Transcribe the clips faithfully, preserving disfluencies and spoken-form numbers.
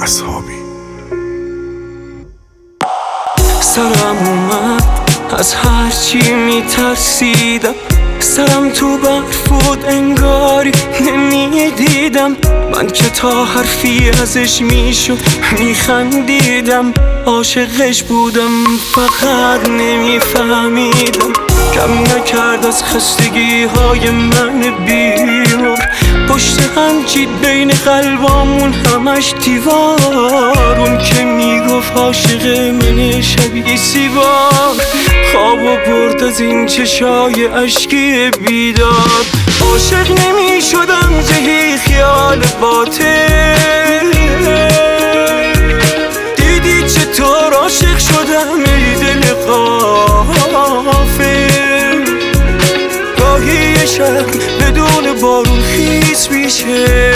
اصحابی. سرم اومد از هرچی میترسیدم، سرم تو برف بود انگاری نمیدیدم. من که تا حرفی ازش میشد میخندیدم، عاشقش بودم فقط نمیفهمیدم. کم نکرد از خستگی های من بیمار، پشت هم چید بین قلبامون همش دیوار. اون که میگفت عاشق من شبیه سیبار، خوابو برد از این چشای اشکی بیدار. عاشق نمی شدم جهی خیال باطل، دیدی چطور عاشق شدم ای دل غافل. گاهی یه شب بدون بارون خیس میشه،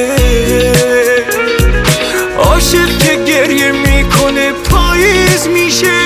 عاشق که گریه میکنه پاییز میشه.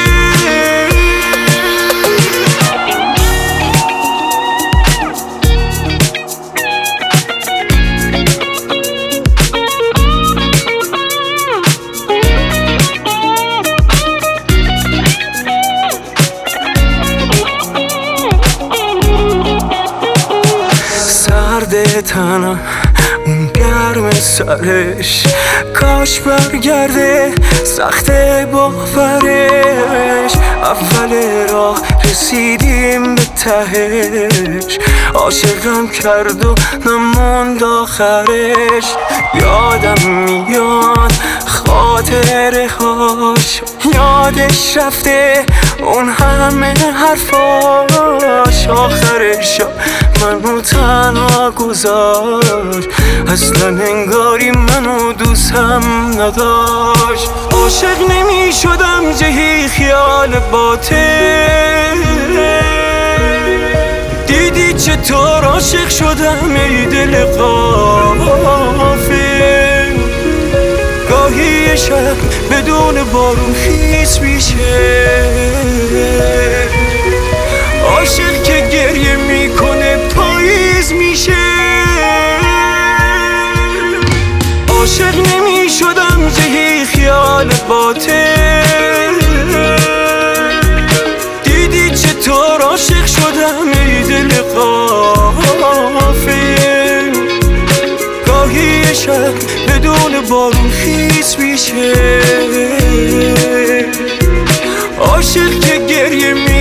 تنم اون گرم سرش، کاش برگرده سخت باورش. اول راه رسیدیم به تهش، عاشقم کرد و نموند آخرش. یادم میاد خاطره هاش، یادش رفته اون همه حرفاش. آخرش منو تنها گذاشت، اصلا انگاری منو دوستم نداشت. عاشق نمی شدم جهی خیال باطل، دیدی چطور عاشق شدم ای دل غافل. گاهی یه شب بدون بارون خیس میشه، عاشق که گریه میکنه پاییز میشه. عاشق نمی شدم جهی خیال باطل، دیدی چطور عاشق شدم ای دل غافل. گاهی یه شب بدون بارون خیس میشه، عاشق که گریه میکنه